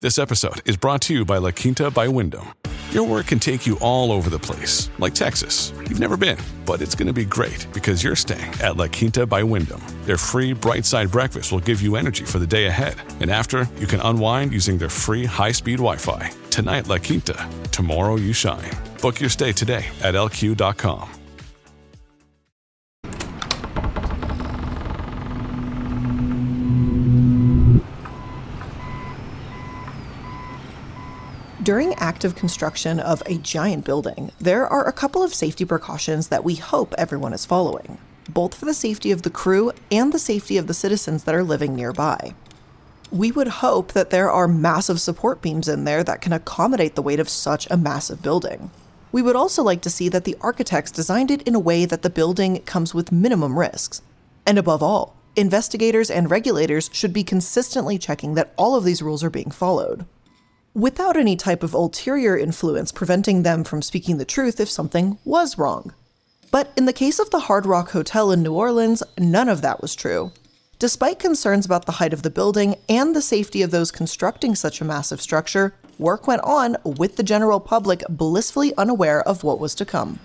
This episode is brought to you by La Quinta by Wyndham. Your work can take you all over the place, like Texas. You've never been, but it's going to be great because you're staying at La Quinta by Wyndham. Their free Bright Side breakfast will give you energy for the day ahead. And after, you can unwind using their free high-speed Wi-Fi. Tonight, La Quinta. Tomorrow, you shine. Book your stay today at lq.com. During active construction of a giant building, there are a couple of safety precautions that we hope everyone is following, both for the safety of the crew and the safety of the citizens that are living nearby. We would hope that there are massive support beams in there that can accommodate the weight of such a massive building. We would also like to see that the architects designed it in a way that the building comes with minimum risks. And above all, investigators and regulators should be consistently checking that all of these rules are being followed, without any type of ulterior influence preventing them from speaking the truth if something was wrong. But in the case of the Hard Rock Hotel in New Orleans, none of that was true. Despite concerns about the height of the building and the safety of those constructing such a massive structure, work went on with the general public blissfully unaware of what was to come.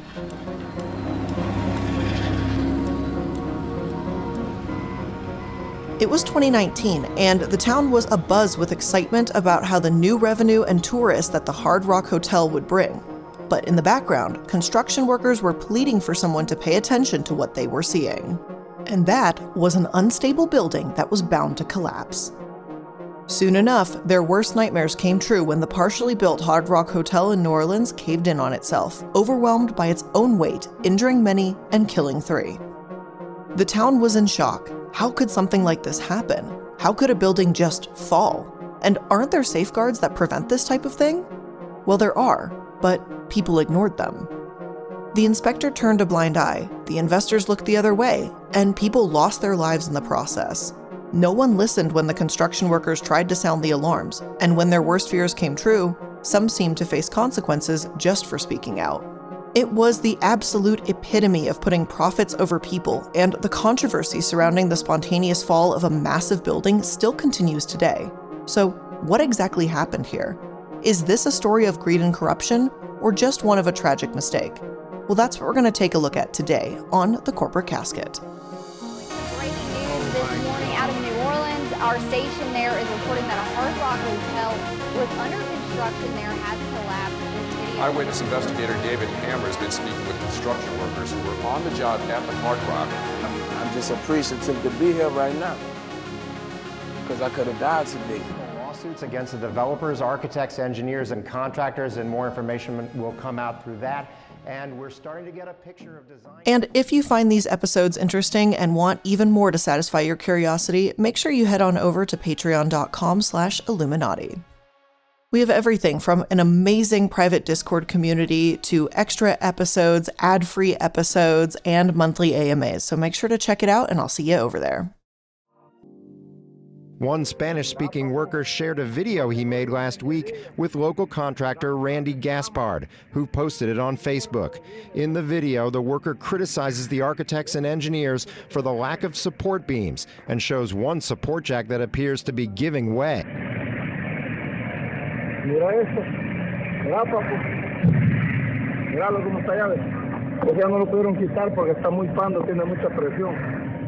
It was 2019, and the town was abuzz with excitement about how the new revenue and tourists that the Hard Rock Hotel would bring. But in the background, construction workers were pleading for someone to pay attention to what they were seeing. And that was an unstable building that was bound to collapse. Soon enough, their worst nightmares came true when the partially built Hard Rock Hotel in New Orleans caved in on itself, overwhelmed by its own weight, injuring many and killing 3. The town was in shock. How could something like this happen? How could a building just fall? And aren't there safeguards that prevent this type of thing? Well, there are, but people ignored them. The inspector turned a blind eye, the investors looked the other way, and people lost their lives in the process. No one listened when the construction workers tried to sound the alarms, and when their worst fears came true, some seemed to face consequences just for speaking out. It was the absolute epitome of putting profits over people, and the controversy surrounding the spontaneous fall of a massive building still continues today. So, what exactly happened here? Is this a story of greed and corruption, or just one of a tragic mistake? Well, that's what we're going to take a look at today on The Corporate Casket. Breaking news this morning out of New Orleans. Our station there is reporting that a Hard Rock Hotel was under construction there has collapsed. Eyewitness investigator David Hammer has been speaking with construction workers who were on the job at the Hard Rock. I'm just appreciative to be here right now, because I could have died today. Lawsuits against the developers, architects, engineers, and contractors, and more information will come out through that. And we're starting to get a picture of design. And if you find these episodes interesting and want even more to satisfy your curiosity, make sure you head on over to patreon.com/Illuminati. We have everything from an amazing private Discord community to extra episodes, ad-free episodes, and monthly AMAs. So make sure to check it out, and I'll see you over there. One Spanish-speaking worker shared a video he made last week with local contractor Randy Gaspard, who posted it on Facebook. In the video, the worker criticizes the architects and engineers for the lack of support beams and shows one support jack that appears to be giving way. Mira esto, mira papu, míralo cómo está allá, porque ya no lo pudieron quitar porque está muy pando, tiene mucha presión.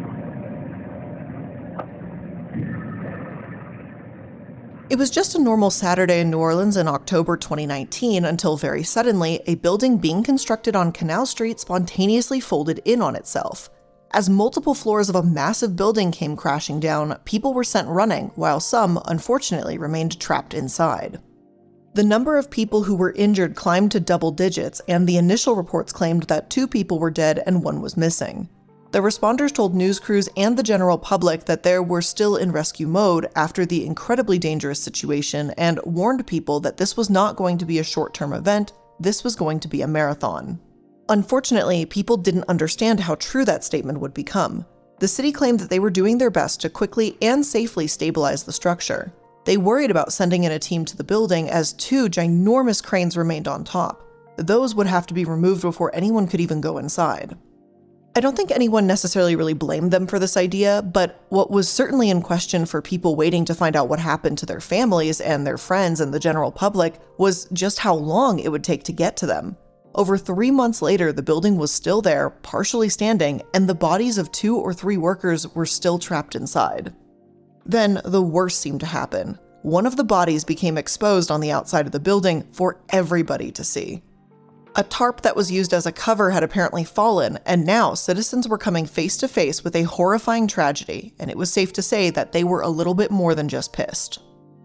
It was just a normal Saturday in New Orleans in October 2019 until very suddenly, a building being constructed on Canal Street spontaneously folded in on itself. As multiple floors of a massive building came crashing down, people were sent running, while some, unfortunately, remained trapped inside. The number of people who were injured climbed to double digits, and the initial reports claimed that 2 people were dead and 1 was missing. The responders told news crews and the general public that they were still in rescue mode after the incredibly dangerous situation and warned people that this was not going to be a short-term event, this was going to be a marathon. Unfortunately, people didn't understand how true that statement would become. The city claimed that they were doing their best to quickly and safely stabilize the structure. They worried about sending in a team to the building as 2 ginormous cranes remained on top. Those would have to be removed before anyone could even go inside. I don't think anyone necessarily really blamed them for this idea, but what was certainly in question for people waiting to find out what happened to their families and their friends and the general public was just how long it would take to get to them. Over 3 months later, the building was still there, partially standing, and the bodies of 2 or 3 workers were still trapped inside. Then the worst seemed to happen. One of the bodies became exposed on the outside of the building for everybody to see. A tarp that was used as a cover had apparently fallen, and now citizens were coming face to face with a horrifying tragedy, and it was safe to say that they were a little bit more than just pissed.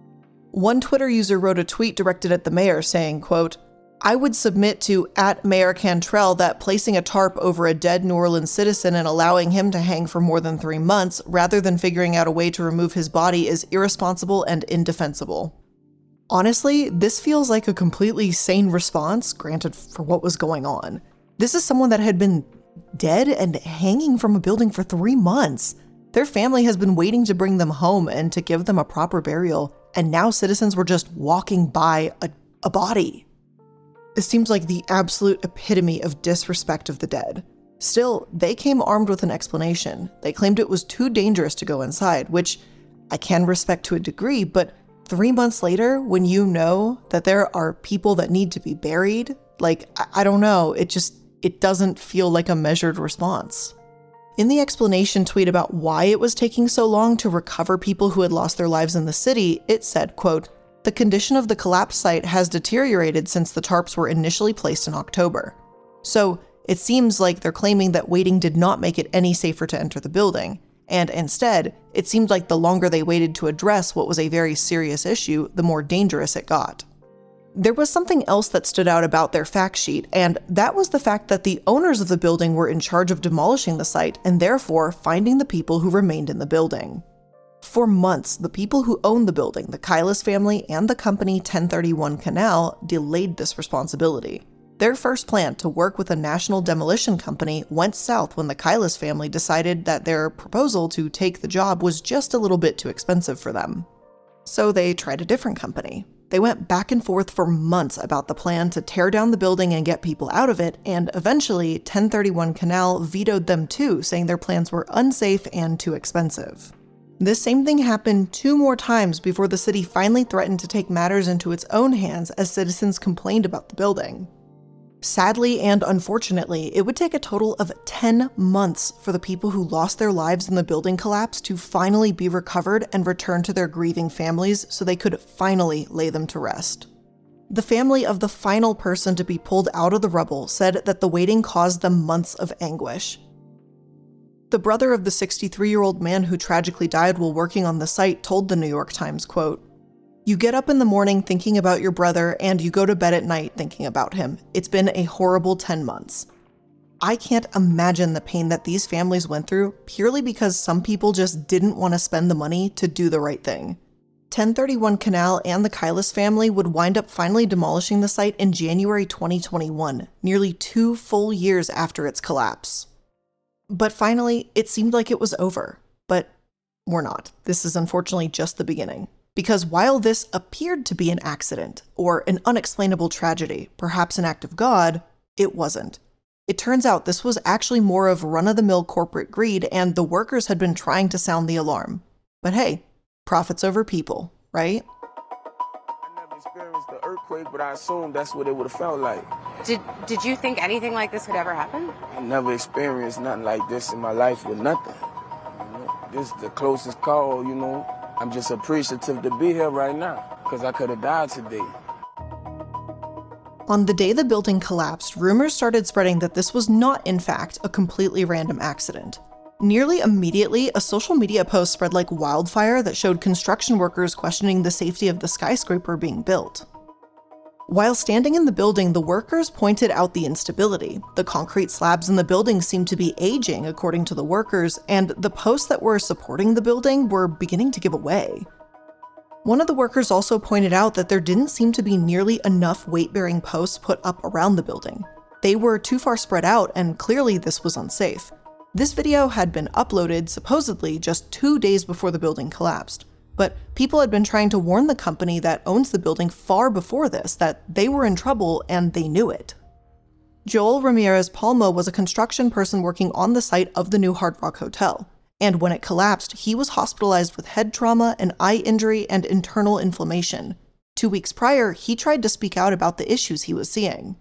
One Twitter user wrote a tweet directed at the mayor saying, quote, "I would submit to @Mayor Cantrell that placing a tarp over a dead New Orleans citizen and allowing him to hang for more than 3 months rather than figuring out a way to remove his body is irresponsible and indefensible." Honestly, this feels like a completely sane response, granted for what was going on. This is someone that had been dead and hanging from a building for 3 months. Their family has been waiting to bring them home and to give them a proper burial, and now citizens were just walking by a body. This seems like the absolute epitome of disrespect of the dead. Still, they came armed with an explanation. They claimed it was too dangerous to go inside, which I can respect to a degree, but 3 months later, when you know that there are people that need to be buried, I don't know, it doesn't feel like a measured response. In the explanation tweet about why it was taking so long to recover people who had lost their lives in the city, it said, quote, "The condition of the collapse site has deteriorated since the tarps were initially placed in October." So it seems like they're claiming that waiting did not make it any safer to enter the building. And instead, it seemed like the longer they waited to address what was a very serious issue, the more dangerous it got. There was something else that stood out about their fact sheet, and that was the fact that the owners of the building were in charge of demolishing the site and therefore finding the people who remained in the building. For months, the people who owned the building, the Kailas family and the company 1031 Canal, delayed this responsibility. Their first plan to work with a national demolition company went south when the Kailas family decided that their proposal to take the job was just a little bit too expensive for them. So they tried a different company. They went back and forth for months about the plan to tear down the building and get people out of it, and eventually 1031 Canal vetoed them too, saying their plans were unsafe and too expensive. This same thing happened 2 more times before the city finally threatened to take matters into its own hands as citizens complained about the building. Sadly and unfortunately, it would take a total of 10 months for the people who lost their lives in the building collapse to finally be recovered and returned to their grieving families so they could finally lay them to rest. The family of the final person to be pulled out of the rubble said that the waiting caused them months of anguish. The brother of the 63-year-old man who tragically died while working on the site told the New York Times, quote, "You get up in the morning thinking about your brother and you go to bed at night thinking about him. It's been a horrible 10 months. I can't imagine the pain that these families went through purely because some people just didn't want to spend the money to do the right thing." 1031 Canal and the Kailas family would wind up finally demolishing the site in January 2021, nearly 2 full years after its collapse. But finally, it seemed like it was over. But we're not. This is unfortunately just the beginning. Because while this appeared to be an accident or an unexplainable tragedy, perhaps an act of God, it wasn't. It turns out this was actually more of run-of-the-mill corporate greed, and the workers had been trying to sound the alarm. But hey, profits over people, right? I never experienced the earthquake, but I assumed that's what it would have felt like. Did you think anything like this could ever happen? I never experienced nothing like this in my life with nothing. This is the closest call, I'm just appreciative to be here right now, because I could have died today. On the day the building collapsed, rumors started spreading that this was not, in fact, a completely random accident. Nearly immediately, a social media post spread like wildfire that showed construction workers questioning the safety of the skyscraper being built. While standing in the building, the workers pointed out the instability. The concrete slabs in the building seemed to be aging, according to the workers, and the posts that were supporting the building were beginning to give away. One of the workers also pointed out that there didn't seem to be nearly enough weight-bearing posts put up around the building. They were too far spread out, and clearly this was unsafe. This video had been uploaded, supposedly, just 2 days before the building collapsed. But people had been trying to warn the company that owns the building far before this that they were in trouble and they knew it. Joel Ramirez Palma was a construction person working on the site of the new Hard Rock Hotel, and when it collapsed, he was hospitalized with head trauma, an eye injury, and internal inflammation. 2 weeks prior, he tried to speak out about the issues he was seeing.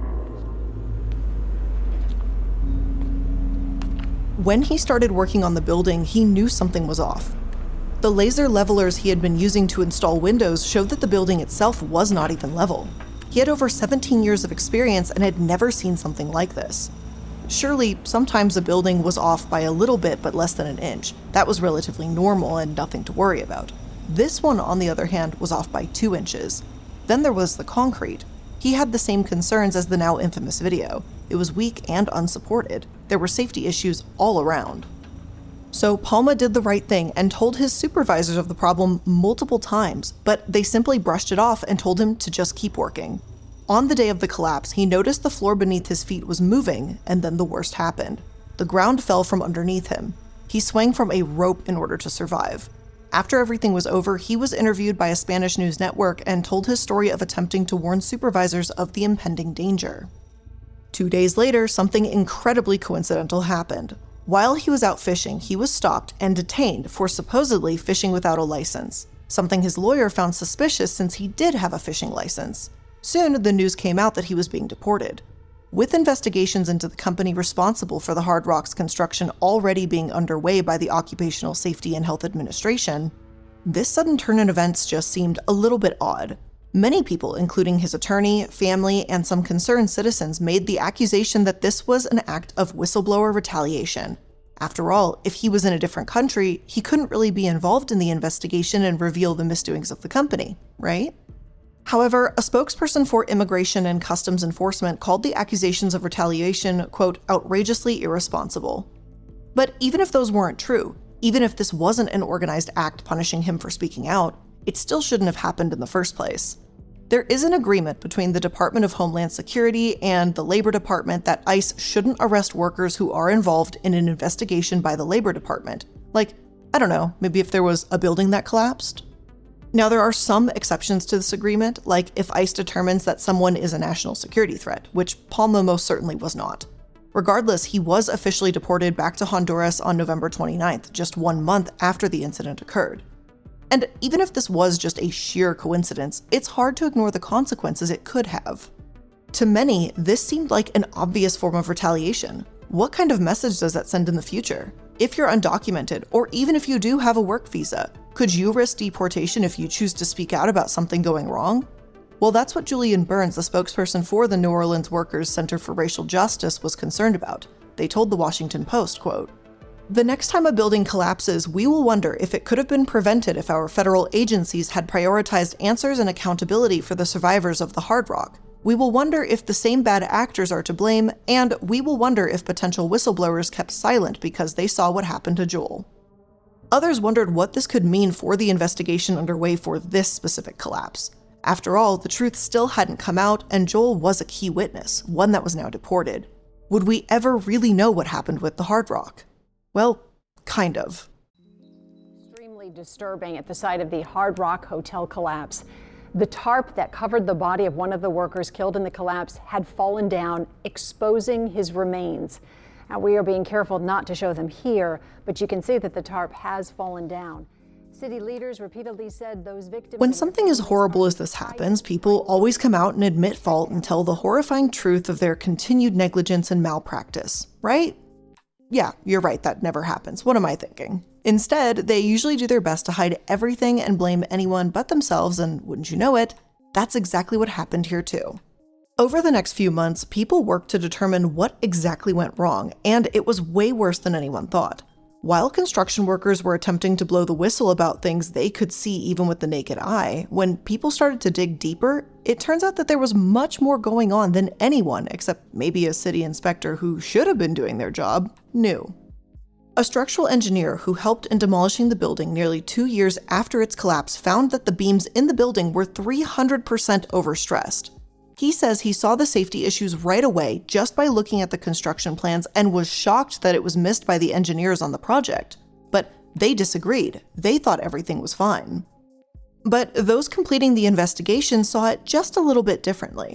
When he started working on the building, he knew something was off. The laser levelers he had been using to install windows showed that the building itself was not even level. He had over 17 years of experience and had never seen something like this. Surely, sometimes a building was off by a little bit but less than an inch. That was relatively normal and nothing to worry about. This one, on the other hand, was off by 2 inches. Then there was the concrete. He had the same concerns as the now infamous video. It was weak and unsupported. There were safety issues all around. So Palma did the right thing and told his supervisors of the problem multiple times, but they simply brushed it off and told him to just keep working. On the day of the collapse, he noticed the floor beneath his feet was moving, and then the worst happened. The ground fell from underneath him. He swung from a rope in order to survive. After everything was over, he was interviewed by a Spanish news network and told his story of attempting to warn supervisors of the impending danger. 2 days later, something incredibly coincidental happened. While he was out fishing, he was stopped and detained for supposedly fishing without a license, something his lawyer found suspicious since he did have a fishing license. Soon, the news came out that he was being deported. With investigations into the company responsible for the Hard Rock's construction already being underway by the Occupational Safety and Health Administration, this sudden turn in events just seemed a little bit odd. Many people, including his attorney, family, and some concerned citizens, made the accusation that this was an act of whistleblower retaliation. After all, if he was in a different country, he couldn't really be involved in the investigation and reveal the misdoings of the company, right? However, a spokesperson for Immigration and Customs Enforcement called the accusations of retaliation, quote, outrageously irresponsible. But even if those weren't true, even if this wasn't an organized act punishing him for speaking out, it still shouldn't have happened in the first place. There is an agreement between the Department of Homeland Security and the Labor Department that ICE shouldn't arrest workers who are involved in an investigation by the Labor Department. Like, I don't know, maybe if there was a building that collapsed? Now, there are some exceptions to this agreement, like if ICE determines that someone is a national security threat, which Palma most certainly was not. Regardless, he was officially deported back to Honduras on November 29th, just 1 month after the incident occurred. And even if this was just a sheer coincidence, it's hard to ignore the consequences it could have. To many, this seemed like an obvious form of retaliation. What kind of message does that send in the future? If you're undocumented, or even if you do have a work visa, could you risk deportation if you choose to speak out about something going wrong? Well, that's what Julian Burns, the spokesperson for the New Orleans Workers Center for Racial Justice, was concerned about. They told the Washington Post, quote, "The next time a building collapses, we will wonder if it could have been prevented if our federal agencies had prioritized answers and accountability for the survivors of the Hard Rock. We will wonder if the same bad actors are to blame, and we will wonder if potential whistleblowers kept silent because they saw what happened to Joel." Others wondered what this could mean for the investigation underway for this specific collapse. After all, the truth still hadn't come out, and Joel was a key witness, one that was now deported. Would we ever really know what happened with the Hard Rock? Well, kind of. Extremely disturbing at the site of the Hard Rock Hotel collapse. The tarp that covered the body of one of the workers killed in the collapse had fallen down, exposing his remains. Now, we are being careful not to show them here, but you can see that the tarp has fallen down. City leaders repeatedly said those victims... When something as horrible as this happens, people always come out and admit fault and tell the horrifying truth of their continued negligence and malpractice, right? Yeah, you're right, that never happens. What am I thinking? Instead, they usually do their best to hide everything and blame anyone but themselves, and wouldn't you know it, that's exactly what happened here too. Over the next few months, people worked to determine what exactly went wrong, and it was way worse than anyone thought. While construction workers were attempting to blow the whistle about things they could see even with the naked eye, when people started to dig deeper, it turns out that there was much more going on than anyone, except maybe a city inspector who should have been doing their job, knew. A structural engineer who helped in demolishing the building nearly 2 years after its collapse found that the beams in the building were 300% overstressed. He says he saw the safety issues right away just by looking at the construction plans and was shocked that it was missed by the engineers on the project. But they disagreed. They thought everything was fine. But those completing the investigation saw it just a little bit differently.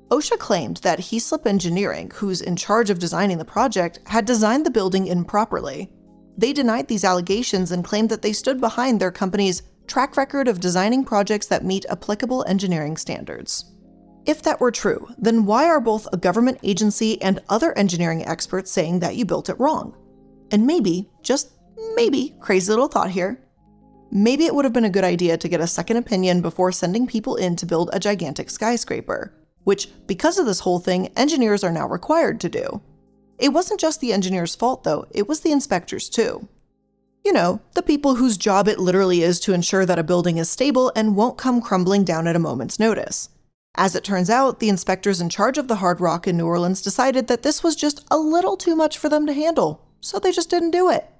OSHA claimed that Heaslip Engineering, who's in charge of designing the project, had designed the building improperly. They denied these allegations and claimed that they stood behind their company's track record of designing projects that meet applicable engineering standards. If that were true, then why are both a government agency and other engineering experts saying that you built it wrong? And maybe, just maybe, crazy little thought here, maybe it would have been a good idea to get a second opinion before sending people in to build a gigantic skyscraper, which, because of this whole thing, engineers are now required to do. It wasn't just the engineers' fault, though, it was the inspectors, too. You know, the people whose job it literally is to ensure that a building is stable and won't come crumbling down at a moment's notice. As it turns out, the inspectors in charge of the Hard Rock in New Orleans decided that this was just a little too much for them to handle, so they just didn't do it.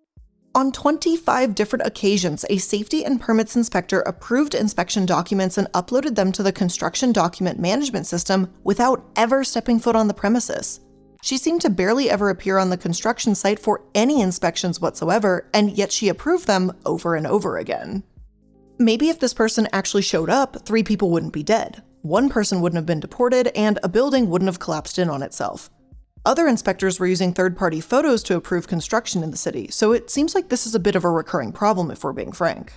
On 25 different occasions, a safety and permits inspector approved inspection documents and uploaded them to the construction document management system without ever stepping foot on the premises. She seemed to barely ever appear on the construction site for any inspections whatsoever, and yet she approved them over and over again. Maybe if this person actually showed up, 3 people wouldn't be dead, 1 person wouldn't have been deported, and a building wouldn't have collapsed in on itself. Other inspectors were using third-party photos to approve construction in the city, so it seems like this is a bit of a recurring problem if we're being frank.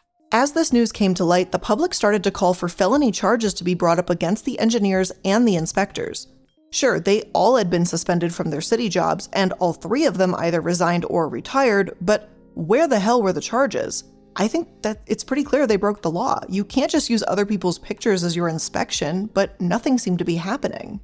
As this news came to light, the public started to call for felony charges to be brought up against the engineers and the inspectors. Sure, they all had been suspended from their city jobs, and all 3 of them either resigned or retired, but where the hell were the charges? I think that it's pretty clear they broke the law. You can't just use other people's pictures as your inspection, but nothing seemed to be happening.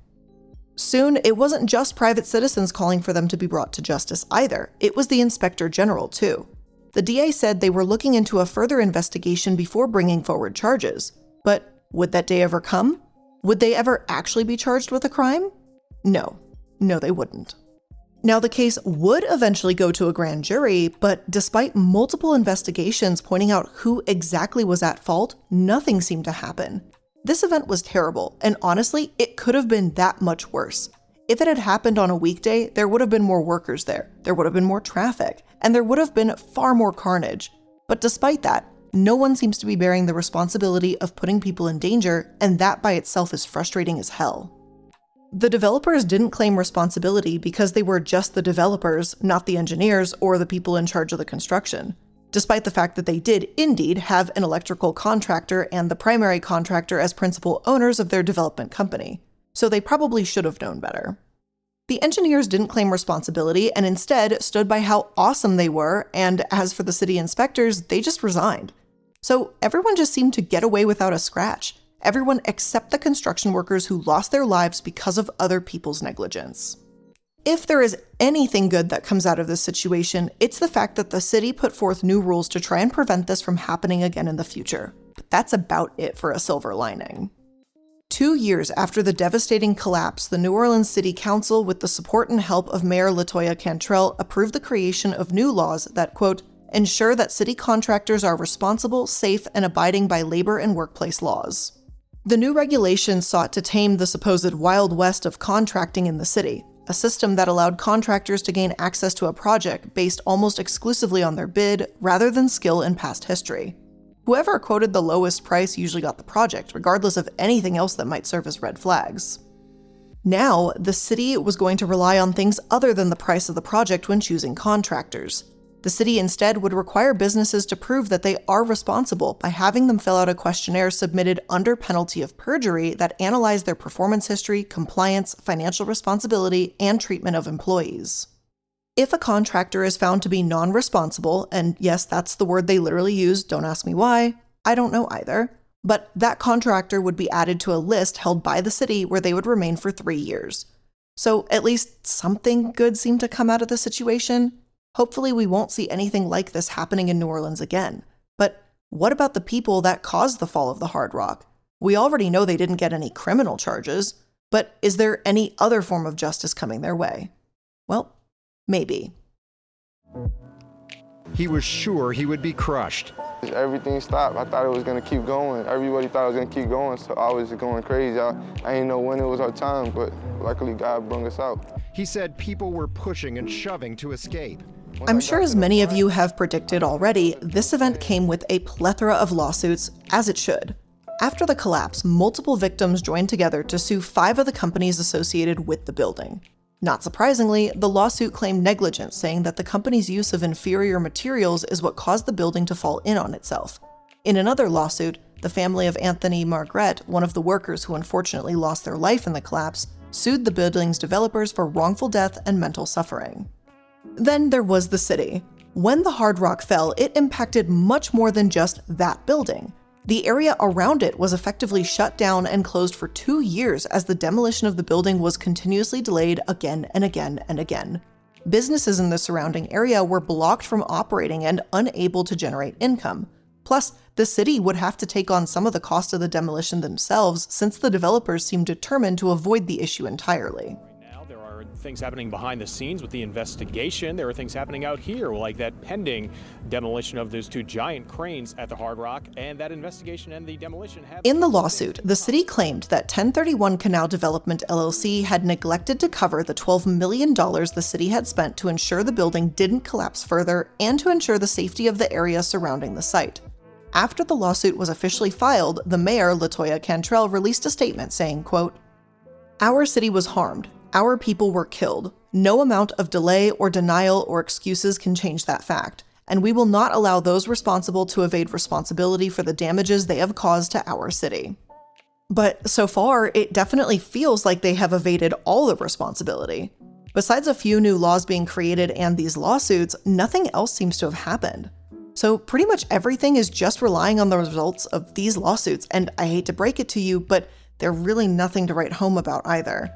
Soon, it wasn't just private citizens calling for them to be brought to justice either. It was the Inspector General, too. The DA said they were looking into a further investigation before bringing forward charges. But would that day ever come? Would they ever actually be charged with a crime? No, they wouldn't. Now, the case would eventually go to a grand jury, but despite multiple investigations pointing out who exactly was at fault, nothing seemed to happen. This event was terrible, and honestly, it could have been that much worse. If it had happened on a weekday, there would have been more workers there would have been more traffic, and there would have been far more carnage. But despite that, no one seems to be bearing the responsibility of putting people in danger, and that by itself is frustrating as hell. The developers didn't claim responsibility because they were just the developers, not the engineers or the people in charge of the construction, despite the fact that they did indeed have an electrical contractor and the primary contractor as principal owners of their development company, so they probably should have known better. The engineers didn't claim responsibility and instead stood by how awesome they were, and as for the city inspectors, they just resigned. So everyone just seemed to get away without a scratch. Everyone except the construction workers who lost their lives because of other people's negligence. If there is anything good that comes out of this situation, it's the fact that the city put forth new rules to try and prevent this from happening again in the future. But that's about it for a silver lining. 2 years after the devastating collapse, the New Orleans City Council, with the support and help of Mayor LaToya Cantrell, approved the creation of new laws that, quote, ensure that city contractors are responsible, safe, and abiding by labor and workplace laws. The new regulations sought to tame the supposed Wild West of contracting in the city, a system that allowed contractors to gain access to a project based almost exclusively on their bid rather than skill and past history. Whoever quoted the lowest price usually got the project, regardless of anything else that might serve as red flags. Now, the city was going to rely on things other than the price of the project when choosing contractors. The city instead would require businesses to prove that they are responsible by having them fill out a questionnaire submitted under penalty of perjury that analyzed their performance history, compliance, financial responsibility, and treatment of employees. If a contractor is found to be non-responsible, and yes, that's the word they literally use, don't ask me why, I don't know either, but that contractor would be added to a list held by the city where they would remain for 3 years. So at least something good seemed to come out of the situation. Hopefully we won't see anything like this happening in New Orleans again. But what about the people that caused the fall of the Hard Rock? We already know they didn't get any criminal charges, but is there any other form of justice coming their way? Well, maybe. He was sure he would be crushed. Everything stopped. I thought it was going to keep going. Everybody thought it was going to keep going, so I was going crazy. I didn't know when it was our time, but luckily God brought us out. He said people were pushing and shoving to escape. I'm sure as many of you have predicted already, this event came with a plethora of lawsuits, as it should. After the collapse, multiple victims joined together to sue 5 of the companies associated with the building. Not surprisingly, the lawsuit claimed negligence, saying that the company's use of inferior materials is what caused the building to fall in on itself. In another lawsuit, the family of Anthony Margret, one of the workers who unfortunately lost their life in the collapse, sued the building's developers for wrongful death and mental suffering. Then there was the city. When the Hard Rock fell, it impacted much more than just that building. The area around it was effectively shut down and closed for 2 years as the demolition of the building was continuously delayed again and again and again. Businesses in the surrounding area were blocked from operating and unable to generate income. Plus, the city would have to take on some of the cost of the demolition themselves, since the developers seemed determined to avoid the issue entirely. Things happening behind the scenes with the investigation. There are things happening out here, like that pending demolition of those 2 giant cranes at the Hard Rock, and that investigation and the demolition have... In the lawsuit, the city claimed that 1031 Canal Development LLC had neglected to cover the $12 million the city had spent to ensure the building didn't collapse further and to ensure the safety of the area surrounding the site. After the lawsuit was officially filed, the mayor, Latoya Cantrell, released a statement saying, quote, "Our city was harmed. Our people were killed. No amount of delay or denial or excuses can change that fact, and we will not allow those responsible to evade responsibility for the damages they have caused to our city." But so far, it definitely feels like they have evaded all the responsibility. Besides a few new laws being created and these lawsuits, nothing else seems to have happened. So pretty much everything is just relying on the results of these lawsuits, and I hate to break it to you, but they're really nothing to write home about either.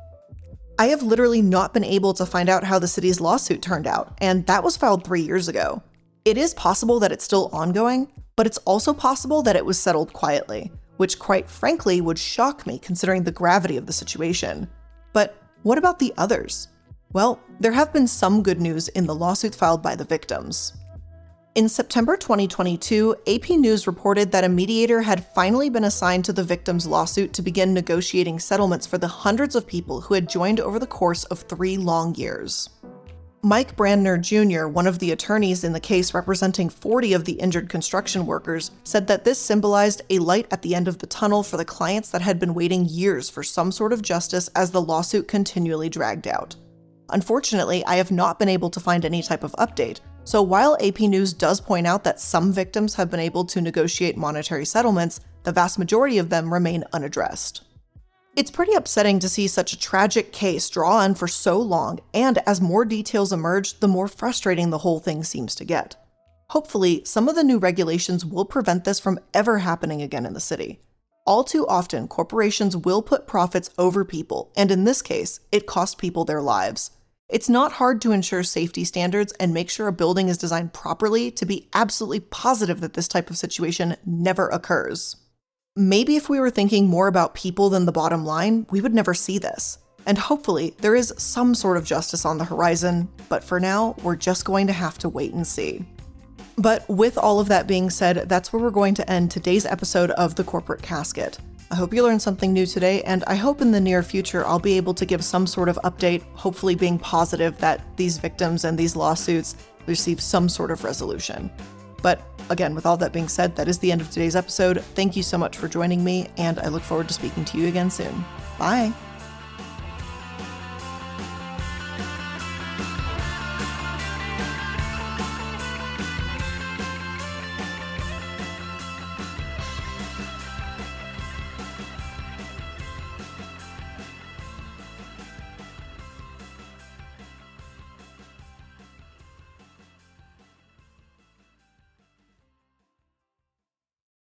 I have literally not been able to find out how the city's lawsuit turned out, and that was filed 3 years ago. It is possible that it's still ongoing, but it's also possible that it was settled quietly, which quite frankly would shock me considering the gravity of the situation. But what about the others? Well, there have been some good news in the lawsuits filed by the victims. In September 2022, AP News reported that a mediator had finally been assigned to the victims' lawsuit to begin negotiating settlements for the hundreds of people who had joined over the course of 3 long years. Mike Brandner Jr., one of the attorneys in the case representing 40 of the injured construction workers, said that this symbolized a light at the end of the tunnel for the clients that had been waiting years for some sort of justice as the lawsuit continually dragged out. Unfortunately, I have not been able to find any type of update. So while AP News does point out that some victims have been able to negotiate monetary settlements, the vast majority of them remain unaddressed. It's pretty upsetting to see such a tragic case draw on for so long, and as more details emerge, the more frustrating the whole thing seems to get. Hopefully, some of the new regulations will prevent this from ever happening again in the city. All too often, corporations will put profits over people, and in this case, it cost people their lives. It's not hard to ensure safety standards and make sure a building is designed properly to be absolutely positive that this type of situation never occurs. Maybe if we were thinking more about people than the bottom line, we would never see this. And hopefully, there is some sort of justice on the horizon, but for now, we're just going to have to wait and see. But with all of that being said, that's where we're going to end today's episode of The Corporate Casket. I hope you learned something new today, and I hope in the near future I'll be able to give some sort of update, hopefully being positive that these victims and these lawsuits receive some sort of resolution. But again, with all that being said, that is the end of today's episode. Thank you so much for joining me, and I look forward to speaking to you again soon. Bye!